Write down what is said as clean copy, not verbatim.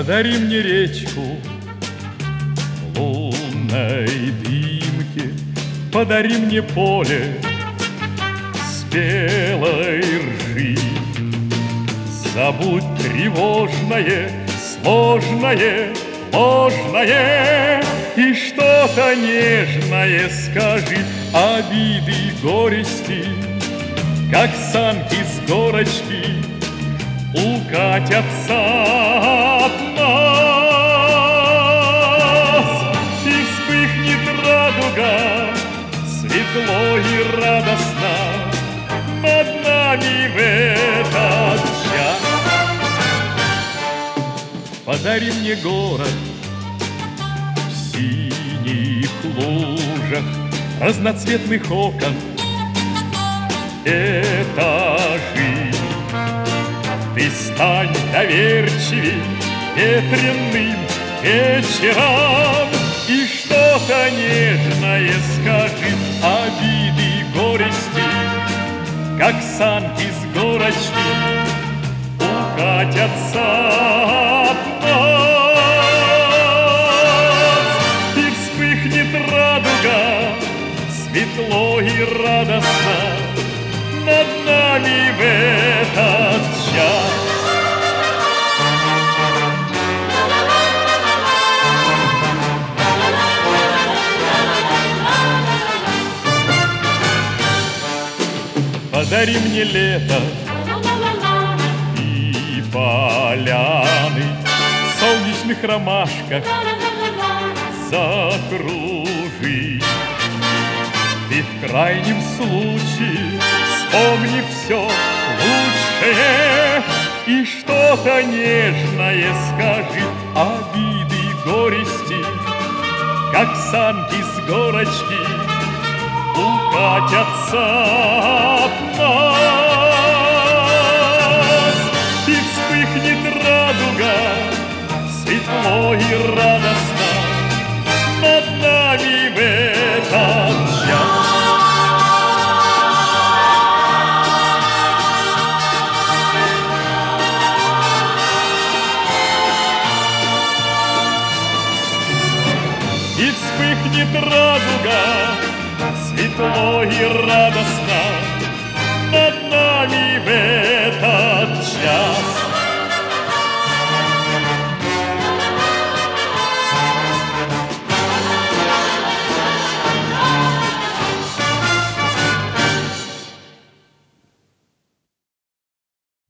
Подари мне речку в лунной дымке, подари мне поле спелой ржи. Забудь тревожное, сложное, ложное, и что-то нежное скажи. Обиды и горести, как санки с горочки, укатятся от нас. И вспыхнет радуга, светло и радостно над нами в этот час. Подари мне город в синих лужах, разноцветных окон, этажи. Ты стань доверчивей ветреным вечером, и что-то нежное скажи. Обиды и горести, как санки с горочки, укатятся от нас. И вспыхнет радуга, светло и радостно над нами в этот час. Подари мне лето и поляны в солнечных ромашках закружи. Ты в крайнем случае вспомни все лучшее и что-то нежное скажи. Обиды и горести, как санки с горочки, укатятся от нас. И вспыхнет радуга, светло и радостно над нами в этот час. И вспыхнет радуга, светло и радостно над нами в этот час.